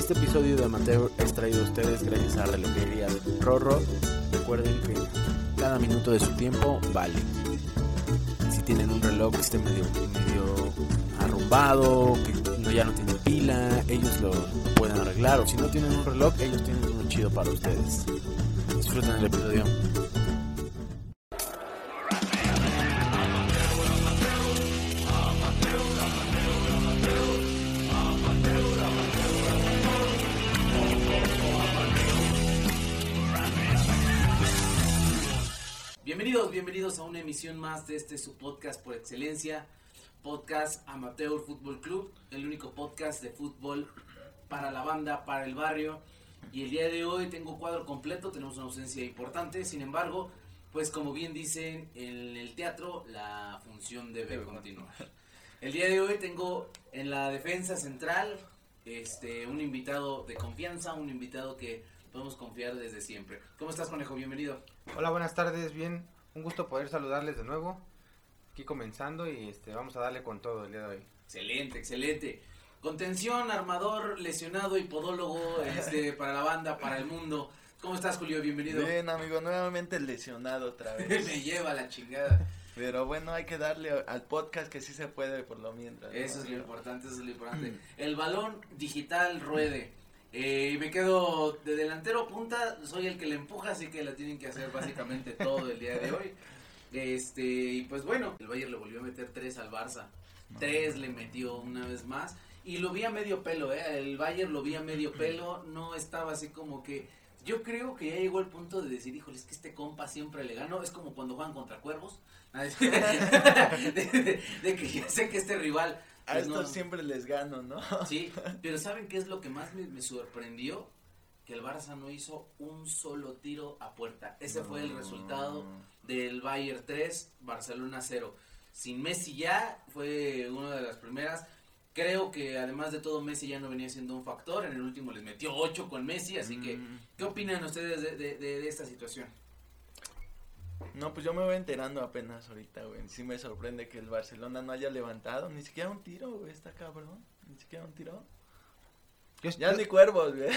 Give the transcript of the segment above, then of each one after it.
Este episodio de Amateur es traído a ustedes gracias a Relojería Rorro. Recuerden que cada minuto de su tiempo vale. Si tienen un reloj que esté medio arrumbado, que ya no tiene pila, ellos lo pueden arreglar. O si no tienen un reloj, ellos tienen uno chido para ustedes. Disfruten el episodio. Bienvenidos a una emisión más de su podcast por excelencia, Podcast Amateur Fútbol Club, el único podcast de fútbol para la banda, para el barrio. Y el día de hoy tengo cuadro completo, tenemos una ausencia importante, sin embargo, pues como bien dicen en el teatro, la función debe continuar. El día de hoy tengo en la defensa central un invitado de confianza, un invitado que podemos confiar desde siempre. ¿Cómo estás, Conejo? Bienvenido. Hola, buenas tardes, bien, un gusto poder saludarles de nuevo, aquí comenzando y vamos a darle con todo el día de hoy. Excelente. Contención, armador, lesionado y podólogo para la banda, para el mundo. ¿Cómo estás, Julio? Bienvenido. Bien, amigo, nuevamente lesionado otra vez. Me lleva la chingada. Pero bueno, hay que darle al podcast que sí se puede por lo mientras. Eso es lo importante. El balón digital ruede. Me quedo de delantero punta, soy el que le empuja, así que la tienen que hacer básicamente todo el día de hoy. Y pues bueno, el Bayern le volvió a meter 3 al Barça. 3 le metió una vez más. Y lo vi a medio pelo, el Bayern lo vi a medio pelo, no estaba así como que... Yo creo que ya llegó el punto de decir, híjole, es que este compa siempre le gano. Es como cuando juegan contra cuervos. de que ya sé que este rival... A estos siempre les gano, ¿no? Sí, pero ¿saben qué es lo que más me sorprendió? Que el Barça no hizo un solo tiro a puerta. Ese fue el resultado del Bayern 3, Barcelona 0. Sin Messi ya, fue una de las primeras. Creo que además de todo Messi ya no venía siendo un factor. En el último les metió 8 con Messi, así que ¿qué opinan ustedes de esta situación? No, pues yo me voy enterando apenas ahorita, güey. Sí me sorprende que el Barcelona no haya levantado ni siquiera un tiro, güey, está cabrón. Ni siquiera un tiro. Ya ni cuervos, güey.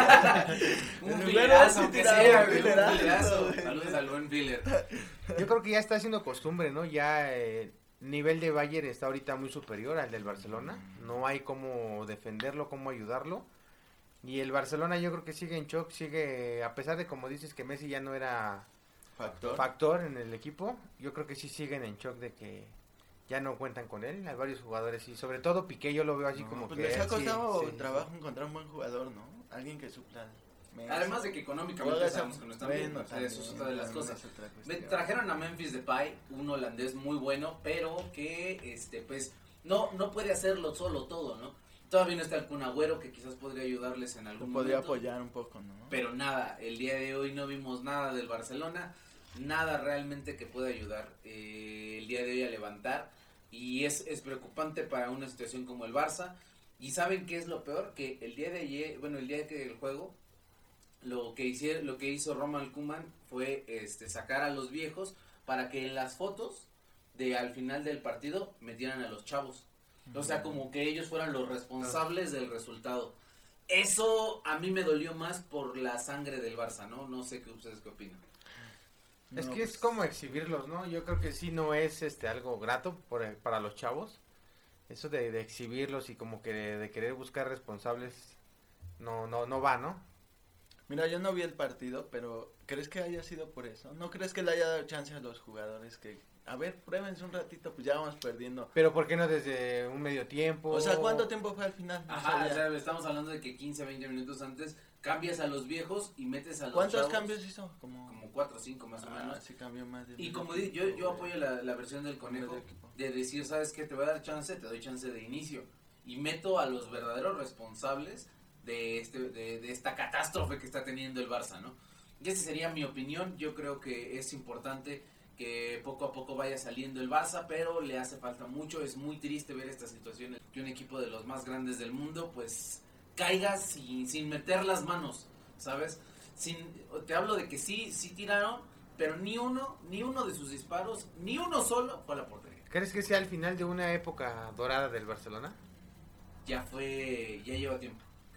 Un filerazo, aunque sea, güey, un filerazo. Saludos al buen filer. Yo creo que ya está haciendo costumbre, ¿no? Ya el nivel de Bayern está ahorita muy superior al del Barcelona. No hay cómo defenderlo, cómo ayudarlo. Y el Barcelona yo creo que sigue en shock, a pesar de como dices que Messi ya no era... Factor en el equipo, yo creo que sí siguen en shock de que ya no cuentan con él, hay varios jugadores y sobre todo Piqué yo lo veo así como pues que... les ha costado trabajo encontrar un buen jugador, ¿no? Alguien que supla. Además de que económicamente sabemos que no están bien, eso es otra de las cosas. Trajeron a Memphis Depay, un holandés muy bueno, pero que pues no puede hacerlo solo todo, ¿no? Todavía no está el Kun Agüero, que quizás podría ayudarles en algún momento. Podría apoyar un poco, ¿no? Pero nada, el día de hoy no vimos nada del Barcelona, nada realmente que pueda ayudar el día de hoy a levantar. Y es preocupante para una situación como el Barça. Y ¿saben qué es lo peor? Que el día de ayer, el día que el juego, lo que hizo Ronald Koeman fue sacar a los viejos para que en las fotos al final del partido metieran a los chavos. O sea, como que ellos fueran los responsables del resultado. Eso a mí me dolió más por la sangre del Barça, ¿no? No sé qué ustedes qué opinan. Es que es como exhibirlos, ¿no? Yo creo que sí no es algo grato para los chavos. Eso de exhibirlos y como que de querer buscar responsables no va, ¿no? Mira, yo no vi el partido, pero ¿crees que haya sido por eso? ¿No crees que le haya dado chance a los jugadores que... A ver, pruébense un ratito, pues ya vamos perdiendo. Pero ¿por qué no desde un medio tiempo? O sea, ¿cuánto tiempo fue al final? Ajá, o sea, estamos hablando de que 15, 20 minutos antes cambias a los viejos y metes a los ¿Cuántos chavos? Cambios hizo? Como 4 o 5 más o menos. Sí cambió más de... Y como yo apoyo la versión del Conejo de decir, ¿sabes qué? Te voy a dar chance, te doy chance de inicio. Y meto a los verdaderos responsables de esta catástrofe que está teniendo el Barça, ¿no? Y esa sería mi opinión. Yo creo que es importante que poco a poco vaya saliendo el Barça, pero le hace falta mucho. Es muy triste ver esta situación, que un equipo de los más grandes del mundo pues caiga sin meter las manos, ¿sabes? Te hablo de que sí tiraron, pero ni uno de sus disparos, ni uno solo fue a la portería. ¿Crees que sea el final de una época dorada del Barcelona? Ya lleva tiempo.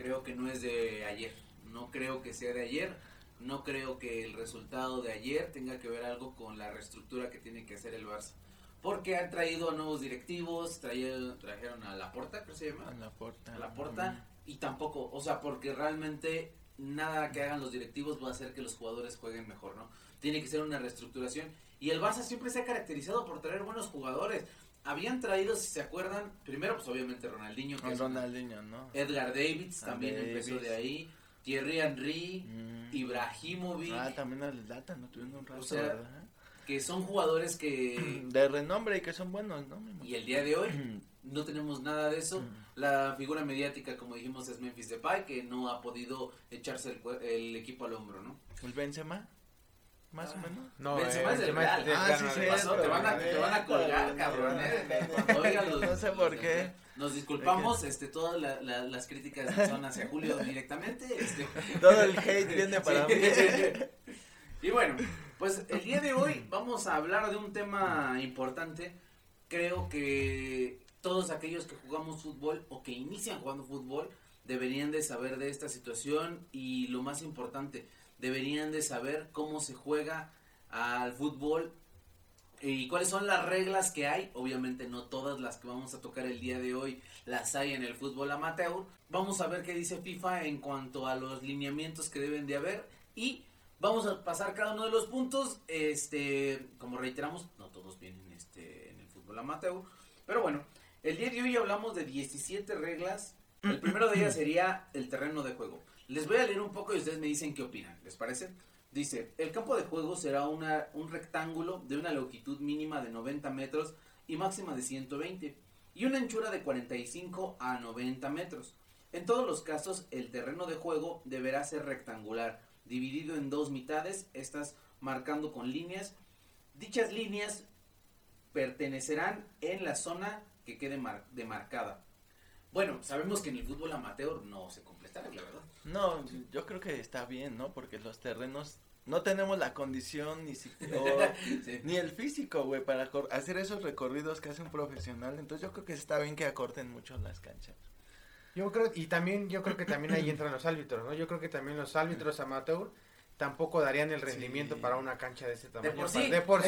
creo que no es de ayer, no creo que sea de ayer, no creo que el resultado de ayer tenga que ver algo con la reestructura que tiene que hacer el Barça. Porque han traído a nuevos directivos, trajeron a Laporta, creo que se llama. A Laporta, y tampoco, o sea, porque realmente nada que hagan los directivos va a hacer que los jugadores jueguen mejor, ¿no? Tiene que ser una reestructuración. Y el Barça siempre se ha caracterizado por traer buenos jugadores. Habían traído, si se acuerdan, primero pues obviamente Ronaldinho. Que Ronaldinho, ¿no? Edgar Davids también empezó de ahí. Thierry Henry, Ibrahimovic. También al Lata, no tuvieron un rato, o sea, ¿verdad? Que son jugadores que... de renombre y que son buenos, ¿no? Y el día de hoy no tenemos nada de eso. La figura mediática, como dijimos, es Memphis Depay, que no ha podido echarse el equipo al hombro, ¿no? ¿El Benzema? ¿Más o menos? No, Benzema es del Real. Sí, te van a colgar, cabrón. Cuando oigan no sé por qué. Nos disculpamos, todas las críticas son hacia Julio directamente. Todo el hate viene para mí. Y bueno, pues el día de hoy vamos a hablar de un tema importante. Creo que todos aquellos que jugamos fútbol o que inician jugando fútbol deberían de saber de esta situación y lo más importante, deberían de saber cómo se juega al fútbol y cuáles son las reglas que hay. Obviamente no todas las que vamos a tocar el día de hoy las hay en el fútbol amateur. Vamos a ver qué dice FIFA en cuanto a los lineamientos que deben de haber y vamos a pasar cada uno de los puntos. Como reiteramos, no todos vienen en el fútbol amateur, pero bueno, el día de hoy hablamos de 17 reglas. El primero de ellas sería el terreno de juego. Les voy a leer un poco y ustedes me dicen qué opinan, ¿les parece? Dice, el campo de juego será un rectángulo de una longitud mínima de 90 metros y máxima de 120 y una anchura de 45 a 90 metros. En todos los casos, el terreno de juego deberá ser rectangular, dividido en dos mitades, estas marcando con líneas. Dichas líneas pertenecerán en la zona que quede demarcada. Bueno, sabemos que en el fútbol amateur no se completa, la verdad. No, yo creo que está bien, ¿no? Porque los terrenos no tenemos la condición ni sí. Ni el físico, güey, para hacer esos recorridos que hace un profesional. Entonces yo creo que está bien que acorten mucho las canchas. Yo creo que también ahí entran los árbitros, ¿no? Yo creo que también los árbitros amateur tampoco darían el rendimiento para una cancha de ese tamaño. De por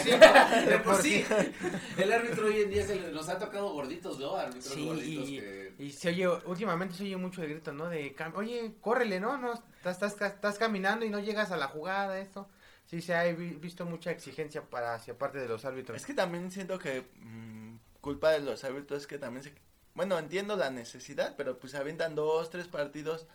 sí. El árbitro hoy en día nos ha tocado gorditos, ¿no? Árbitros gorditos y se oye, últimamente se oye mucho el grito, ¿no? Oye, córrele, ¿no? Estás caminando y no llegas a la jugada, esto. Sí, se ha visto mucha exigencia hacia parte de los árbitros. Es que también siento que culpa de los árbitros es que también bueno, entiendo la necesidad, pero pues avientan 2, 3 partidos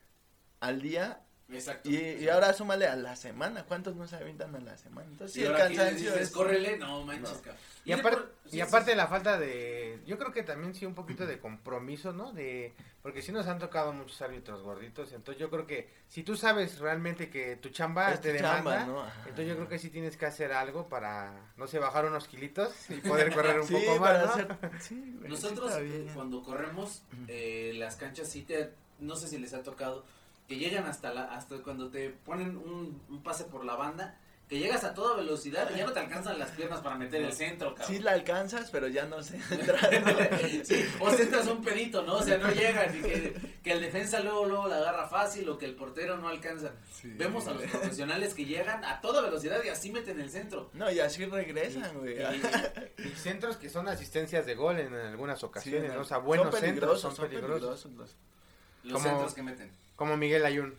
al día. Exacto. Y ahora súmale a la semana, ¿cuántos no se avientan a la semana? Entonces, sí, el cansancio es... córrele, no manches, no. Y aparte de la falta de, yo creo que también sí un poquito de compromiso, ¿no? Porque sí nos han tocado muchos árbitros gorditos, entonces yo creo que si tú sabes realmente que tu chamba te demanda, ¿no? Entonces yo creo que sí tienes que hacer algo para, no sé, bajar unos kilitos y poder correr un poco más, ¿no? Sí, güey, nosotros cuando corremos, las canchas sí no sé si les ha tocado, que llegan hasta cuando te ponen un pase por la banda, que llegas a toda velocidad y ya no te alcanzan las piernas para meter el centro, cabrón. Sí la alcanzas, pero ya no se entra. Sí, o centras un pedito, ¿no? O sea, no llegan y que el defensa luego la agarra fácil o que el portero no alcanza. Sí. Vemos a los profesionales que llegan a toda velocidad y así meten el centro. No, y así regresan, güey. Y centros que son asistencias de gol en algunas ocasiones, sí, ¿no? O sea, buenos centros, son peligrosos. Los centros que meten. Como Miguel Ayun.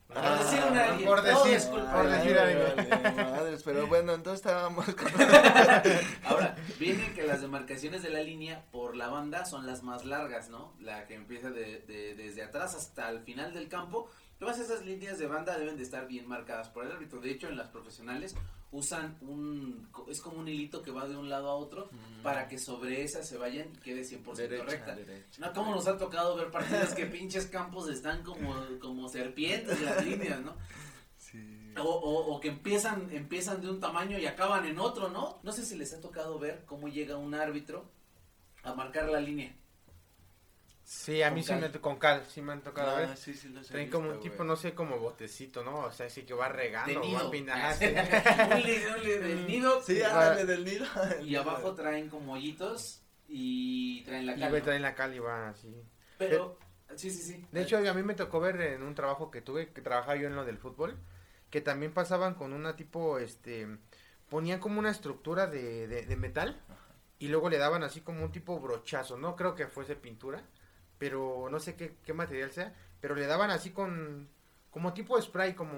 Por decir madres, pero bueno, entonces estábamos con... Ahora, viene que las demarcaciones de la línea por la banda son las más largas, ¿no? La que empieza desde atrás hasta el final del campo. Todas esas líneas de banda deben de estar bien marcadas por el árbitro. De hecho, en las profesionales usan es como un hilito que va de un lado a otro para que sobre esa se vayan y quede 100% recta. No, como nos ha tocado ver partidos que pinches campos están como serpientes las líneas, ¿no? Sí. O que empiezan de un tamaño y acaban en otro, ¿no? No sé si les ha tocado ver cómo llega un árbitro a marcar la línea. Sí, a mí sí con cal, sí me han tocado ver. Sí, los traen como un tipo, no sé, como botecito, ¿no? O sea, sí que va regando, va pintando. Del nido. Sí, ándale del nido. Y abajo traen como hoyitos y traen la cal. Y traen la cal y va así. Pero Sí. De hecho, a mí me tocó ver en un trabajo que tuve, que trabajaba yo en lo del fútbol, que también pasaban con una tipo, ponían como una estructura de metal y luego le daban así como un tipo brochazo, no creo que fuese pintura, pero no sé qué material sea, pero le daban así como tipo spray, como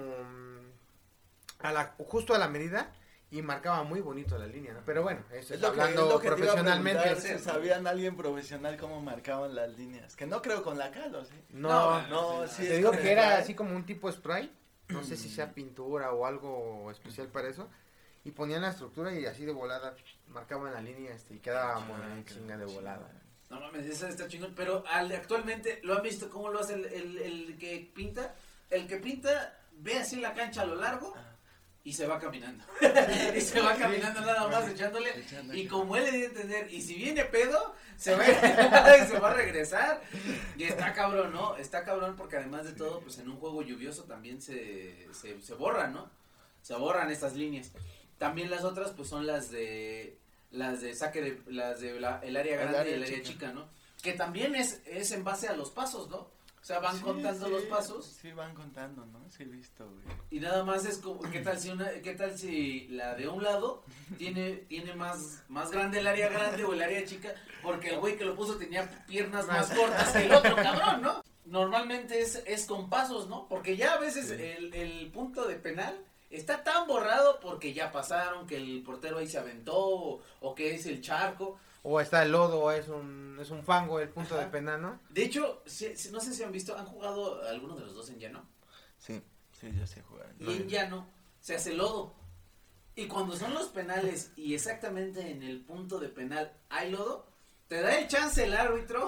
justo a la medida y marcaba muy bonito la línea, ¿no? Pero bueno, eso es hablando profesionalmente. Si sabían alguien profesional cómo marcaban las líneas, que no creo con la Calo, ¿sí? No, sí. Te digo que era así como un tipo spray, no sé si sea pintura o algo especial para eso, y ponían la estructura y así de volada marcaban la línea y quedaba muy chinga de volada. No mames, esa está chingón, pero actualmente, ¿lo han visto cómo lo hace el que pinta? El que pinta ve así la cancha a lo largo y se va caminando. Y se va caminando nada más echándole. Y como él le dio a entender, y si viene pedo, se va a regresar. Y está cabrón, ¿no? Está cabrón porque además de todo, pues en un juego lluvioso también se borran, ¿no? Se borran estas líneas. También las otras, pues son las de saque el área grande y el área chica, ¿no? Que también es en base a los pasos, ¿no? O sea, van contando los pasos. Sí, van contando, ¿no? Sí, he visto, güey. Y nada más es como, ¿qué tal si la de un lado tiene más grande el área grande o el área chica? Porque el güey que lo puso tenía piernas más cortas que el otro cabrón, ¿no? Normalmente es con pasos, ¿no? Porque ya a veces el punto de penal está tan borrado porque ya pasaron, que el portero ahí se aventó, o que es el charco. O está el lodo, o es un fango el punto de penal, ¿no? De hecho, no sé si han visto, ¿han jugado alguno de los dos en llano? Sí, yo sé jugar. Y en llano se hace lodo. Y cuando son los penales y exactamente en el punto de penal hay lodo, te da el chance el árbitro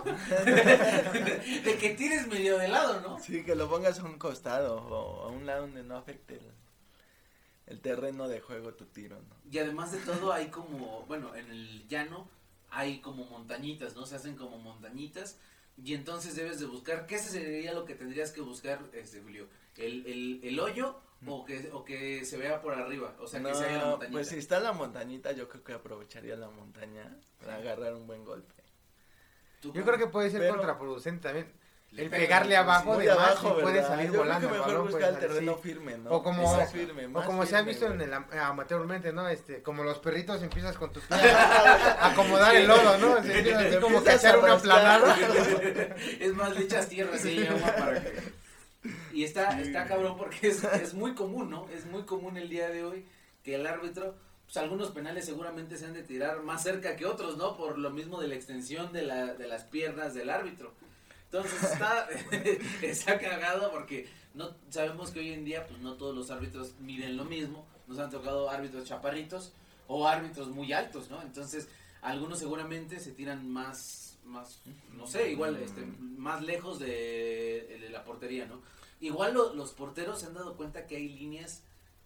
de que tires medio de lado, ¿no? Sí, que lo pongas a un costado o a un lado donde no afecte el terreno de juego tu tiro, ¿no? Y además de todo hay como, bueno, en el llano hay como montañitas, ¿no? Se hacen como montañitas y entonces debes de buscar, ¿qué sería lo que tendrías que buscar, Julio? ¿El hoyo o que se vea por arriba? O sea, que se haga la montañita. Pues si está la montañita, yo creo que aprovecharía la montaña para agarrar un buen golpe. Yo creo que puede ser contraproducente también. El pega, pegarle abajo de más y puede salir yo volando. Creo que mejor buscar el terreno firme, ¿no? O como firme, se ha visto en el amateurmente, ¿no? Como los perritos empiezas con tus pies a acomodar el lodo, ¿no? Así como que echar una planada. Es más, le echas tierra así, para que... Y está cabrón porque es muy común, ¿no? Es muy común el día de hoy que el árbitro, pues algunos penales seguramente se han de tirar más cerca que otros, ¿no? Por lo mismo de la extensión de las piernas del árbitro. Entonces está cagado porque no sabemos que hoy en día pues no todos los árbitros miden lo mismo. Nos han tocado árbitros chaparritos o árbitros muy altos, ¿no? Entonces algunos seguramente se tiran más no sé, igual más lejos de la portería, ¿no? Igual los porteros se han dado cuenta que hay líneas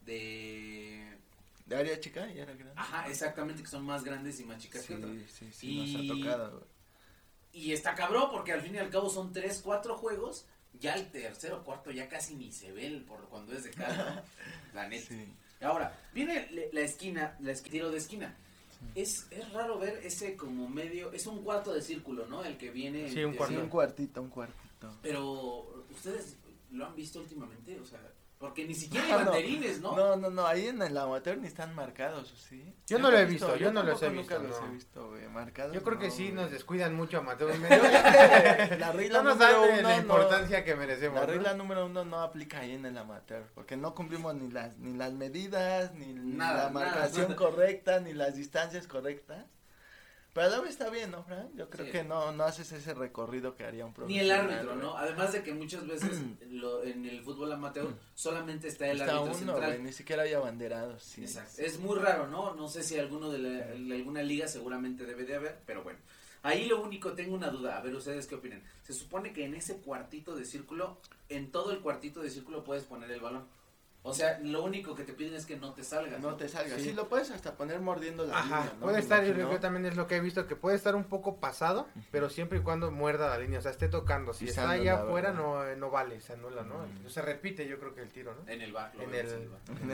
de área chica y área grande. Ajá, exactamente, que son más grandes y más chicas que otras. Sí, nos ha tocado, güey. Y está cabrón porque al fin y al cabo son 3, 4 juegos, ya el tercero, cuarto ya casi ni se ve por cuando es de cara, la neta. Sí. Ahora, viene la esquina, tiro de esquina. Es raro ver ese como medio, es un cuarto de círculo, ¿no? El que viene. Sí, un cuartito. Pero, ¿ustedes lo han visto últimamente? O sea, porque ni siquiera hay banderines, ¿no? No, ahí en el amateur ni están marcados, ¿sí? Yo no lo he visto, yo no los he visto. Nunca los he visto, güey, marcados. Yo creo que sí nos descuidan mucho amateur. La regla no nos dan la importancia que merecemos. La regla número 1 no aplica ahí en el amateur, porque no cumplimos ni las medidas, ni la marcación correcta, ni las distancias correctas. Pero a la vez está bien, ¿no, Fran? Yo creo que no haces ese recorrido que haría un profesional. Ni el árbitro, ¿no? Además de que muchas veces en el fútbol amateur solamente está el árbitro central. Güey, ni siquiera hay abanderados. Sí. Exacto. Es muy raro, ¿no? No sé si alguno de alguna liga seguramente debe de haber, pero bueno. Ahí lo único, tengo una duda, a ver ustedes qué opinan. Se supone que en ese cuartito de círculo, en todo el cuartito de círculo puedes poner el balón. O sea, lo único que te piden es que no te salgas. No te salgas. Sí, lo puedes hasta poner mordiendo la línea, ¿no? Puede estar, yo también es lo que he visto, que puede estar un poco pasado, pero siempre y cuando muerda la línea, o sea, esté tocando. Si está allá afuera, no vale, se anula, ¿no? Se repite, yo creo que el tiro, ¿no? En el bar. En el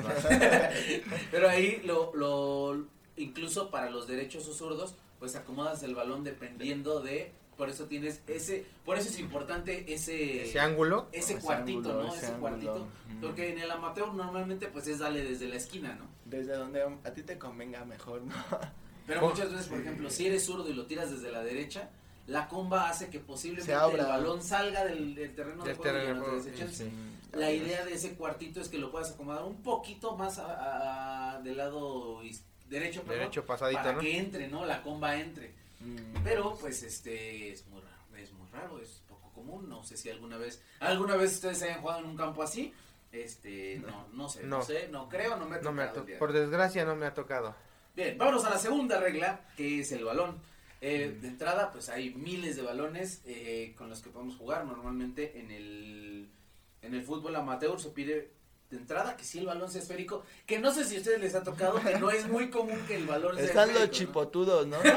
Pero ahí incluso para los derechos o zurdos, pues acomodas el balón dependiendo de por eso tienes por eso es importante ese ángulo, ese cuartito, ¿no? Ese cuartito, porque en el amateur normalmente pues es darle desde la esquina, ¿no? Desde donde a ti te convenga mejor, ¿no? Pero muchas veces, por ejemplo, si eres zurdo y lo tiras desde la derecha, la comba hace que posiblemente el balón salga del terreno de juego y ya no te desechen. Sí. La idea de ese cuartito es que lo puedas acomodar un poquito más del lado derecho, pasadito, para ¿no? que entre, ¿no? La comba entre. Pero pues es muy raro, es poco común. No sé si alguna vez ustedes hayan jugado en un campo así. No sé, no creo, no me ha tocado. Por desgracia no me ha tocado. Bien, vámonos a la segunda regla, que es el balón. De entrada, pues hay miles de balones con los que podemos jugar. Normalmente en el fútbol amateur se pide de entrada que sí el balón sea esférico, que no sé si a ustedes les ha tocado, que no es muy común que el balón sea Están esférico. los chipotudos, ¿no?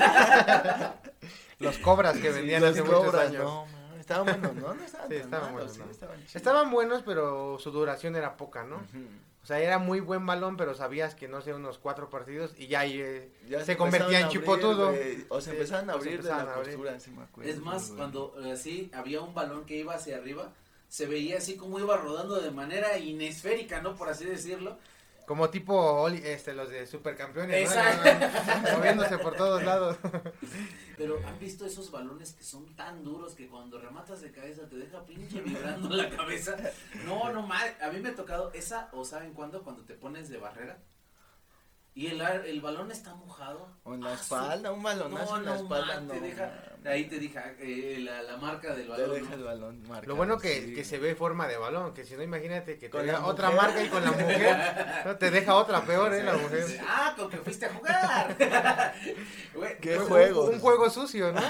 Los cobras que vendían hace muchos años. No, estaban buenos, ¿no? No estaban Sí, tan estaban malos, buenos, sí, ¿no? chidos. Estaban buenos, pero su duración era poca, ¿no? Ujú. O sea, era muy buen balón, pero sabías que no sé, unos 4 partidos y ya, Ya se convertía en empezaron a abrir, chipotudo. güey, o se empezaron a o se abrir de empezaban la a abrir. postura, sí me acuerdo. Es más, güey. cuando así había un balón que iba hacia arriba, se veía así como iba rodando de manera inesférica, ¿no? Por así decirlo. Como tipo los de supercampeones, ¿no? Exacto. Moviéndose por todos lados. Pero ¿han visto esos balones que son tan duros que cuando rematas de cabeza te deja pinche vibrando la cabeza? No mal. A mí me ha tocado esa, o ¿saben cuándo? Cuando te pones de barrera y el balón está mojado. O en la espalda, un balonazo en la espalda, no. Te deja, ahí te deja la marca del Te balón. deja ¿no? el balón marcado. Lo bueno que, sí. que se ve forma de balón, que si no, imagínate que Con tenga la otra mujer. marca y con la mujer, no, te deja otra peor, la mujer. Ah, con que fuiste a jugar. Güey, ¿Qué Fue juego? un juego sucio, ¿no?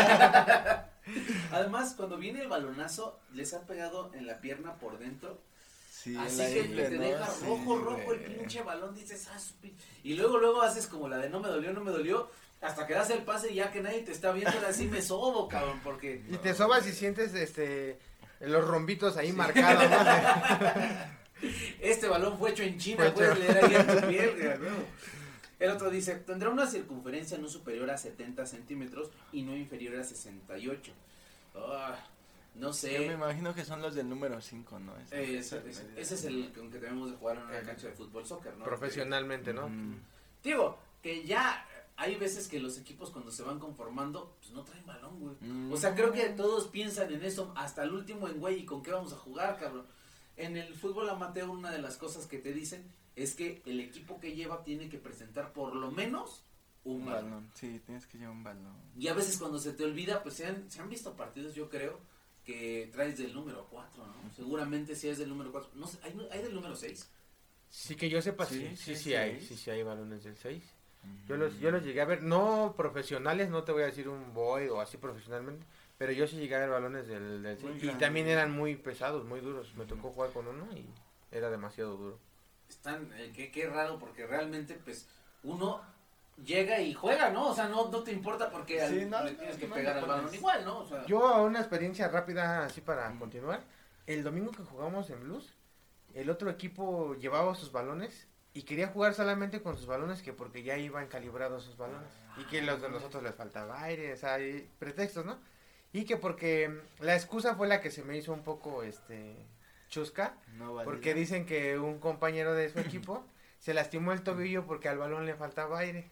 Además, cuando viene el balonazo, les ha pegado en la pierna por dentro. Sí, Así en la que ingle, te ¿no? deja Sí, rojo el güey. pinche balón, dices, y luego haces como la de no me dolió, hasta que das el pase y ya que nadie te está viendo, ahora sí me sobo, cabrón, porque... Y te sobas y sientes los rombitos ahí marcados, ¿no? Este balón fue hecho en China, Fue puedes hecho- leer ahí en tu piel, güey. El otro dice, tendrá una circunferencia no superior a 70 centímetros y no inferior a 68. No Yo me sé, imagino que son los del número 5, ¿no? ese es el con que debemos de jugar en una cancha de fútbol soccer, ¿no? Profesionalmente, ¿no? Digo, que ya hay veces que los equipos cuando se van conformando, pues no traen balón, güey. O sea, creo que todos piensan en eso, hasta el último en güey, ¿y con qué vamos a jugar, cabrón? En el fútbol amateur una de las cosas que te dicen es que el equipo que lleva tiene que presentar por lo menos un balón. Sí, tienes que llevar un balón. Y a veces cuando se te olvida, pues se han visto partidos, yo creo, que traes del número 4, ¿no? Seguramente si es del número 4. No sé, ¿hay del número 6? Sí, que yo sepa, Sí, sí, sí, hay. seis. Sí hay balones del 6. Yo los llegué a ver, no profesionales, no te voy a decir un boy o así profesionalmente, pero yo sí llegué a ver balones del 6. Muy Y grande. también eran muy pesados, muy duros. Me tocó jugar con uno y era demasiado duro. Están, qué raro, porque realmente, pues, uno llega y juega, ¿no? O sea, no te importa porque Sí, no, le tienes que no pegar le al balón pones. igual, ¿no? O sea, Yo una experiencia rápida así para continuar. El domingo que jugamos en Blues, el otro equipo llevaba sus balones y quería jugar solamente con sus balones, que porque ya iban calibrados sus balones y que los de nosotros les faltaba aire, o sea, hay pretextos, ¿no? Y que porque la excusa fue la que se me hizo un poco chusca, No valida. porque dicen que un compañero de su equipo se lastimó el tobillo porque al balón le faltaba aire.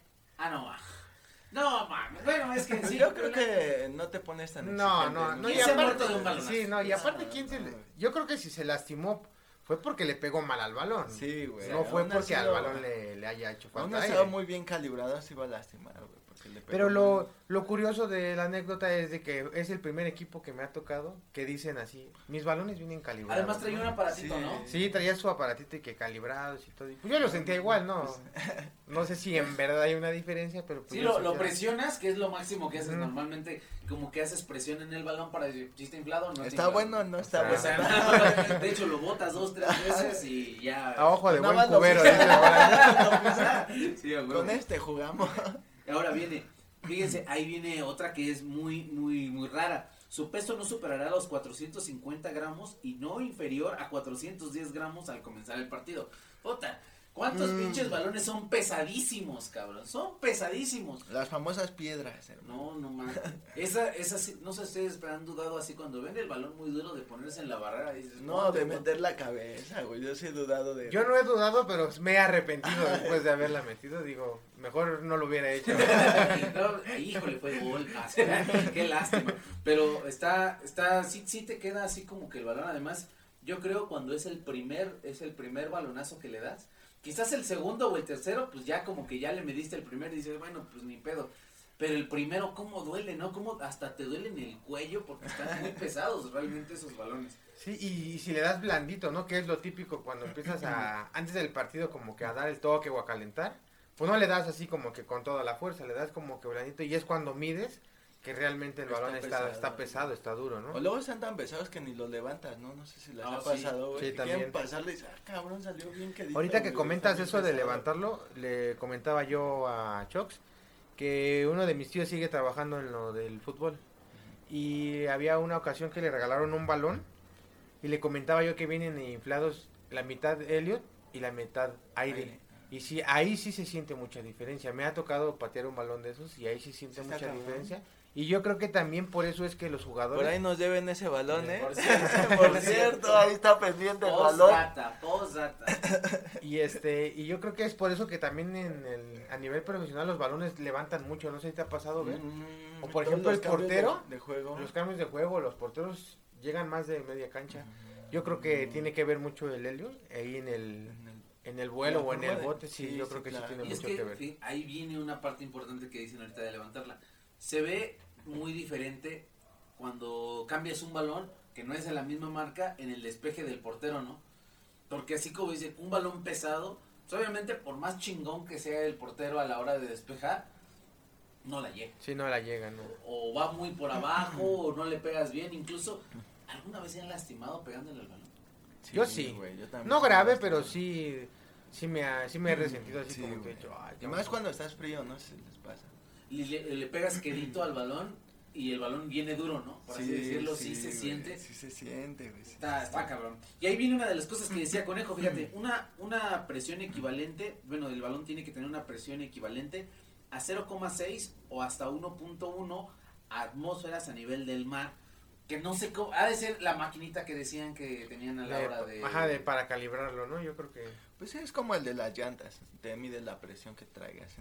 no mames, bueno, es que sí. Yo creo que no te pones tan No, exigente. ¿Quién y se ha aparte, muerto de un balonazo? sí, no, y aparte yo creo que si se lastimó fue porque le pegó mal al balón. Sí, güey. No fue aún porque así al lo- balón le haya hecho Aún falta no aire. estaba muy bien calibrado, se iba a lastimar, güey. porque le pegó Pero mal. lo curioso de la anécdota es de que es el primer equipo que me ha tocado que dicen así, mis balones vienen calibrados. Además traía ¿no? un aparatito, Sí. ¿no? Sí, traía su aparatito y que calibrados y todo. Y pues yo lo sentía igual, ¿no? No sé si en verdad hay una diferencia, pero pues Sí, yo lo sentía- presionas, que es lo máximo que haces Ujú. normalmente, como que haces presión en el balón para decir, ¿sí está inflado o no ¿Está inflado? bueno o no está O O bueno? sea, de hecho lo botas 2-3 veces y ya. A ojo de Nada buen más lo cubero, puse. dice ahora. Sí, a huevo. Con este jugamos. Ahora viene, fíjense, ahí viene otra que es muy rara. Su peso no superará los 450 gramos y no inferior a 410 gramos al comenzar el partido. Puta, ¿Cuántos pinches balones son pesadísimos, cabrón? Son pesadísimos. Las famosas piedras, hermano. No mames. Esa sí, no sé ustedes, pero han dudado así cuando ven el balón muy duro de ponerse en la barrera. Y dices, No, de meter la cabeza, güey. Yo sí he dudado de. Yo no he dudado, pero me he arrepentido después de haberla metido. Digo, mejor no lo hubiera hecho. No, híjole, fue gol. Qué lástima. Pero sí te queda así como que el balón, además, yo creo cuando es el primer balonazo que le das, quizás el segundo o el tercero, pues ya como que ya le mediste el primero y dices, bueno, pues ni pedo. Pero el primero, ¿cómo duele, no? ¿Cómo hasta te duele en el cuello? Porque están muy pesados realmente esos balones. Sí, y si le das blandito, ¿no? Que es lo típico cuando empiezas antes del partido como que a dar el toque o a calentar, pues no le das así como que con toda la fuerza, le das como que blandito y es cuando mides que realmente el balón está pesado, está duro, ¿no? O luego están tan pesados que ni los levantas, ¿no? No sé si les ha pasado, güey. Sí, también. Quieren pasarle y dicen, cabrón, salió bien quedito. Ahorita que comentas eso de levantarlo, le comentaba yo a Chox que uno de mis tíos sigue trabajando en lo del fútbol y había una ocasión que le regalaron un balón y le comentaba yo que vienen inflados la mitad Elliot y la mitad aire. Y sí, ahí sí se siente mucha diferencia. Me ha tocado patear un balón de esos y ahí sí siente mucha diferencia. Y yo creo que también por eso es que los jugadores... Por ahí nos deben ese balón, ¿eh? Por cierto, ahí está pendiente el balón. Postdata. Y yo creo que es por eso que también a nivel profesional los balones levantan mucho. No sé si te ha pasado ver. O por ejemplo el portero, de juego. los cambios de juego, los porteros llegan más de media cancha. Yo creo que tiene que ver mucho el helio ahí en el vuelo o en el bote. Sí, yo creo que claro. sí tiene Y mucho es que ver. Sí, ahí viene una parte importante que dicen ahorita de levantarla. Se ve muy diferente cuando cambias un balón que no es de la misma marca en el despeje del portero, ¿no? Porque así como dice, un balón pesado, pues obviamente por más chingón que sea el portero a la hora de despejar, no la llega. Sí, no la llega, ¿no? O va muy por abajo, o no le pegas bien, incluso, ¿alguna vez se han lastimado pegándole al balón? Sí, yo sí. Güey, yo también. No grave, pero sí me he resentido así como que he hecho, y más cuando estás frío, no sé si les pasa. Le pegas quedito al balón y el balón viene duro, ¿no? Por así decirlo, sí se siente. Sí se siente, güey. Está cabrón. Y ahí viene una de las cosas que decía Conejo, fíjate, una presión equivalente, bueno, el balón tiene que tener una presión equivalente a 0,6 o hasta 1.1 atmósferas a nivel del mar, que no sé cómo, ha de ser la maquinita que decían que tenían a la hora de... Ajá, para calibrarlo, ¿no? Yo creo que... Pues es como el de las llantas, te mide la presión que traigas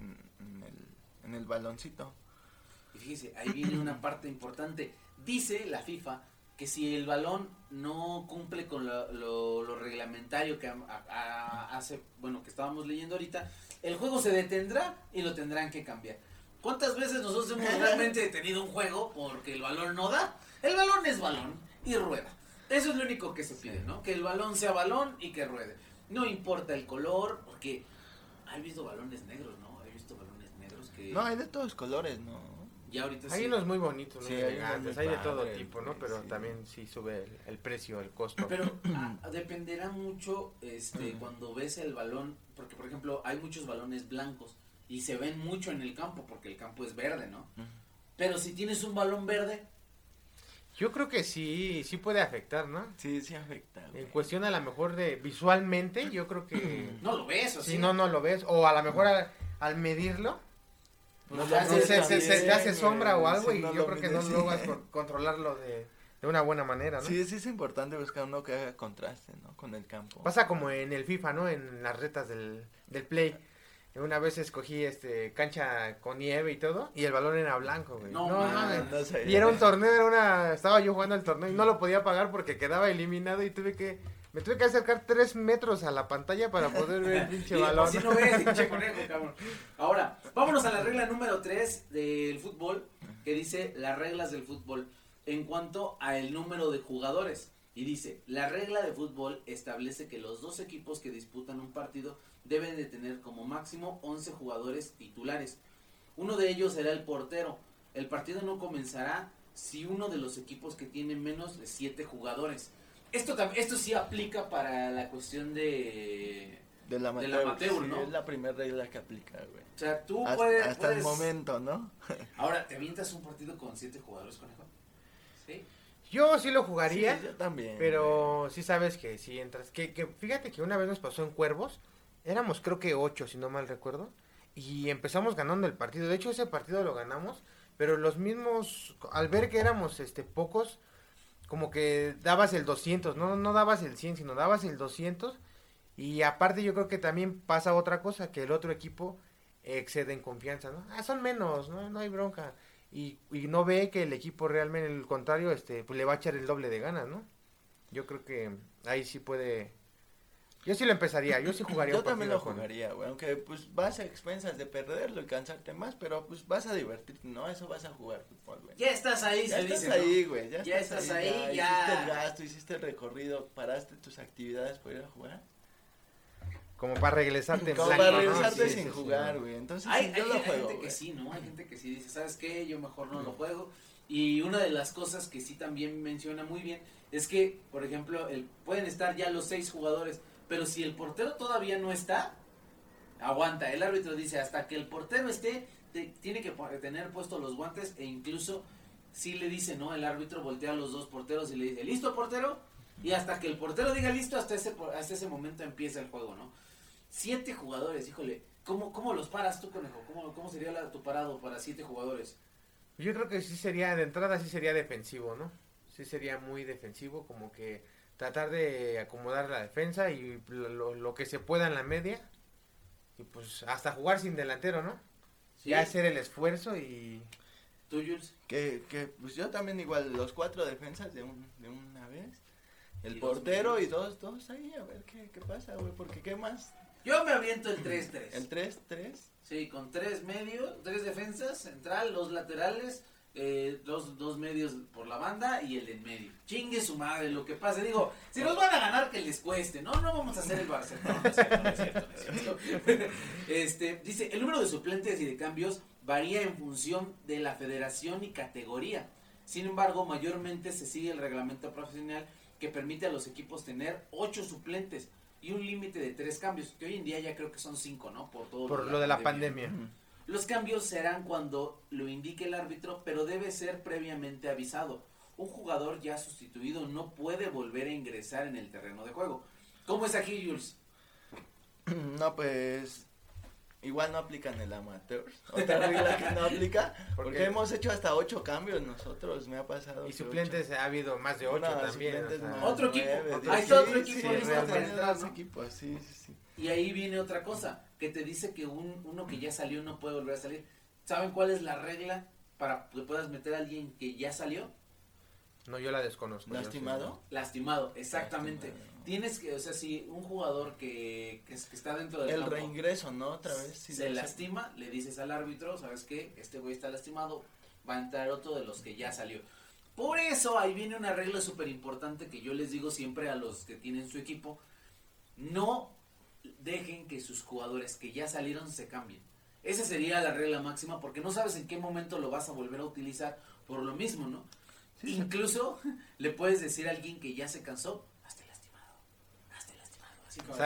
en el baloncito. Y fíjese, ahí viene una parte importante. Dice la FIFA que si el balón no cumple con lo reglamentario que hace, bueno, que estábamos leyendo ahorita, el juego se detendrá y lo tendrán que cambiar. ¿Cuántas veces nosotros hemos realmente detenido un juego porque el balón no da? El balón es balón y rueda. Eso es lo único que se pide, ¿no? Que el balón sea balón y que ruede. No importa el color, porque he visto balones negros, ¿no? He visto balones negros que... No, hay de todos colores, ¿no? Ya ahorita hay unos muy bonitos, ¿no? Sí, Elegantes, hay de todo padre, tipo, ¿no? Pero sí. también sí sube el precio, el costo. Pero dependerá mucho cuando ves el balón, porque por ejemplo hay muchos balones blancos y se ven mucho en el campo porque el campo es verde, ¿no? Pero si tienes un balón verde... Yo creo que sí puede afectar, ¿no? Sí afecta, güey. En cuestión a lo mejor de visualmente, yo creo que... No lo ves, o sí. sí. No lo ves, o a lo mejor al medirlo, Pues se te hace sombra o algo sí, y no yo lo creo que mides, no sí. logras controlarlo de una buena manera, ¿no? Sí es importante buscar uno que haga contraste, ¿no? Con el campo. Pasa como en el FIFA, ¿no? En las retas del Play. Una vez escogí cancha con nieve y todo y el balón era blanco, güey. No, mames. no sé. Y era un torneo, estaba yo jugando el torneo y no lo podía pagar porque quedaba eliminado y me tuve que acercar 3 metros a la pantalla para poder ver el pinche balón. Así no ves, pinche conejo, cabrón. Ahora, vámonos a la regla número 3 del fútbol, que dice las reglas del fútbol en cuanto al número de jugadores. Y dice, la regla de fútbol establece que los dos equipos que disputan un partido deben de tener como máximo 11 jugadores titulares. Uno de ellos será el portero. El partido no comenzará si uno de los equipos que tiene menos de 7 jugadores. Esto sí aplica para la cuestión del amateur, ¿no? Sí, es la primera regla que aplica, güey. O sea, tú hasta el momento, ¿no? Ahora, ¿te avientas un partido con 7 jugadores, conejo? ¿Sí? Yo sí lo jugaría, sí, yo también, pero sí sabes que si entras, que fíjate que una vez nos pasó en Cuervos, éramos creo que 8, si no mal recuerdo, y empezamos ganando el partido. De hecho, ese partido lo ganamos, pero los mismos, al ver que éramos pocos, como que dabas el 200, no dabas el 100, sino dabas el 200. Y aparte yo creo que también pasa otra cosa, que el otro equipo excede en confianza, ¿no? Son menos, no hay bronca. Y no ve que el equipo realmente, el contrario, pues le va a echar el doble de ganas, ¿no? Yo creo que ahí sí puede. Yo sí lo empezaría, yo sí jugaría Yo un también partido lo jugaría, güey, aunque pues vas a expensas de perderlo y cansarte más, pero pues vas a divertirte, ¿no? Eso vas a jugar fútbol, güey. Ya estás ahí, Ya se estás dice, ahí, ¿no? güey, Ya estás ahí, ya. hiciste el gasto, hiciste el recorrido, paraste tus actividades para ir a jugar. Como para regresarte en Como blanco, para ¿no? regresarte Sí, sin sí, jugar, sí. güey. Entonces Hay yo lo juego, gente que güey. sí, ¿no? Hay gente que sí dice, ¿sabes qué? Yo mejor no lo juego. Y una de las cosas que sí también menciona muy bien es que, por ejemplo, pueden estar ya los 6 jugadores, pero si el portero todavía no está, aguanta. El árbitro dice, hasta que el portero esté, tiene que tener puestos los guantes e incluso sí le dice, ¿no? El árbitro voltea a los 2 porteros y le dice, ¿listo, portero? Y hasta que el portero diga listo, hasta ese momento empieza el juego, ¿no? 7 jugadores, híjole, ¿cómo los paras tú, Conejo? ¿Cómo sería tu parado para 7 jugadores? Yo creo que sí sería, de entrada sí sería defensivo, ¿no? Sí sería muy defensivo, como que tratar de acomodar la defensa y lo que se pueda en la media. Y pues hasta jugar sin delantero, ¿no? ¿Sí? Ya hacer el esfuerzo y... ¿Tú, Jules? Que pues yo también igual, los 4 defensas de una vez. El Y 2 portero y medios. dos ahí, a ver qué pasa, güey, porque qué más. Yo me aviento el 3-3. El 3. Sí, con 3 medios, 3 defensas, central, 2 laterales, 2 medios por la banda y el en medio. Chingue su madre, lo que pase. Digo, si nos van a ganar, que les cueste, ¿no? No vamos a hacer el Barcelona. No es cierto, no es cierto, no es cierto. Dice, el número de suplentes y de cambios varía en función de la federación y categoría. Sin embargo, mayormente se sigue el reglamento profesional que permite a los equipos tener 8 suplentes y un límite de 3 cambios, que hoy en día ya creo que son 5, ¿no? Por lo de la pandemia. Los cambios serán cuando lo indique el árbitro, pero debe ser previamente avisado. Un jugador ya sustituido no puede volver a ingresar en el terreno de juego. ¿Cómo es aquí, Jules? No, pues igual no aplican el amateur. Otra regla que no aplica, porque hemos hecho hasta 8 cambios nosotros, me ha pasado. Y suplentes ha habido más de 8 también. O sea, Otro equipo. 9, Ahí está otro equipo. Sí, listo para realmente. entrar, ¿no? equipos, sí. Y ahí viene otra cosa, que te dice que uno que ya salió no puede volver a salir. ¿Saben cuál es la regla para que puedas meter a alguien que ya salió? No, yo la desconozco. ¿Lastimado? Lastimado, exactamente. Lastimado. Tienes que, o sea, si un jugador que está dentro del El campo reingreso, ¿no? Otra vez. Sí, se lastima, le dices al árbitro, ¿sabes qué? Este güey está lastimado, va a entrar otro de los que ya salió. Por eso ahí viene una regla súper importante que yo les digo siempre a los que tienen su equipo. No dejen que sus jugadores que ya salieron se cambien. Esa sería la regla máxima porque no sabes en qué momento lo vas a volver a utilizar por lo mismo, ¿no? Sí, Incluso le puedes decir a alguien que ya se cansó, hazte lastimado. Así como,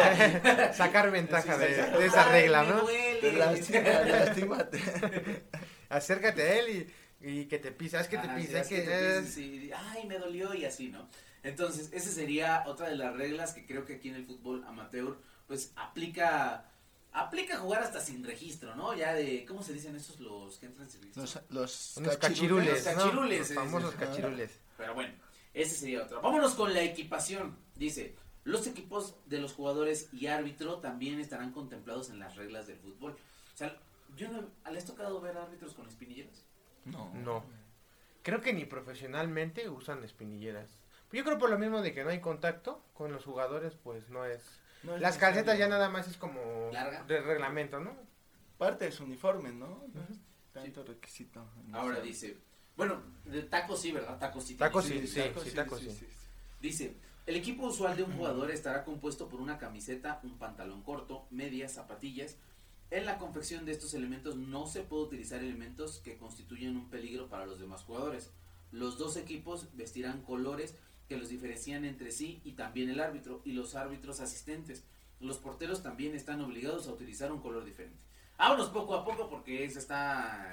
Sacar ventaja Sí, de esa regla, "Ay, ¿no? me Te duele". lastímate. Acércate a él y que te pisa, es que te Ajá, pisa, sí, es que... sí, ay, me dolió y así, ¿no? Entonces, esa sería otra de las reglas que creo que aquí en el fútbol amateur, pues, aplica jugar hasta sin registro, ¿no? Ya de, ¿cómo se dicen esos los que entran sin registro? Los Unos cachirules, Los ¿no? cachirules, Los famosos ese. cachirules. Pero bueno, ese sería otro. Vámonos con la equipación. Dice, los equipos de los jugadores y árbitro también estarán contemplados en las reglas del fútbol. O sea, ¿les ha tocado ver árbitros con espinilleras? No. Creo que ni profesionalmente usan espinilleras. Yo creo por lo mismo de que no hay contacto con los jugadores, pues no es... No es Las calcetas ya necesario. nada más es como Larga. de reglamento, ¿no? Parte de su uniforme, ¿no? No es tanto requisito. Ahora dice, bueno, de tacos sí, ¿verdad? Tacos sí. Tacos tiene. sí, tacos sí. Dice, el equipo usual de un jugador estará compuesto por una camiseta, un pantalón corto, medias, zapatillas. En la confección de estos elementos no se puede utilizar elementos que constituyan un peligro para los demás jugadores. Los dos equipos vestirán colores que los diferencian entre sí y también el árbitro y los árbitros asistentes. Los porteros también están obligados a utilizar un color diferente. Vámonos poco a poco porque está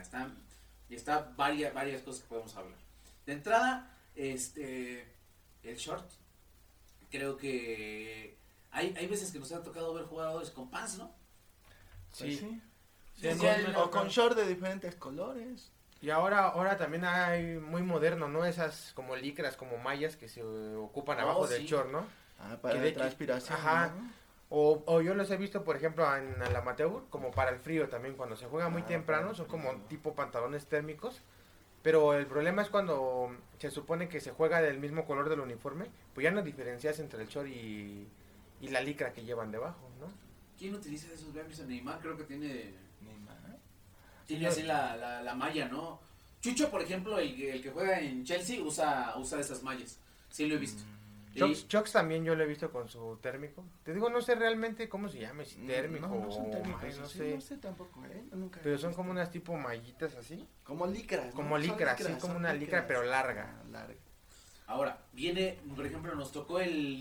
varias cosas que podemos hablar. De entrada, el short, creo que hay veces que nos ha tocado ver jugadores con pants, ¿no? Pues Sí. Sí, Sí, o con short de diferentes colores. Y ahora también hay muy moderno, ¿no? Esas como licras, como mallas que se ocupan abajo del sí. short, ¿no? Para Que la de hecho- transpiración, ajá. ¿no? O yo los he visto, por ejemplo, en el amateur, como para el frío también, cuando se juega muy Ah, temprano, para el son como frío. tipo pantalones térmicos. Pero el problema es cuando se supone que se juega del mismo color del uniforme, pues ya no diferencias entre el short y la licra que llevan debajo, ¿no? ¿Quién utiliza esos memes? Neymar creo que tiene Neymar. así la malla, ¿no? Chucho, por ejemplo, el que juega en Chelsea usa esas mallas. Sí lo he visto. Chucks también yo lo he visto con su térmico. Te digo, no sé realmente cómo se llama, si térmico No son o térmicos, ay, no sí, sé. no sé tampoco, nunca he Pero son visto. como unas tipo mallitas así. Como licras, ¿no? Como Son licras, sí, como son una licra, pero larga. Larga. Ahora, viene, por ejemplo, nos tocó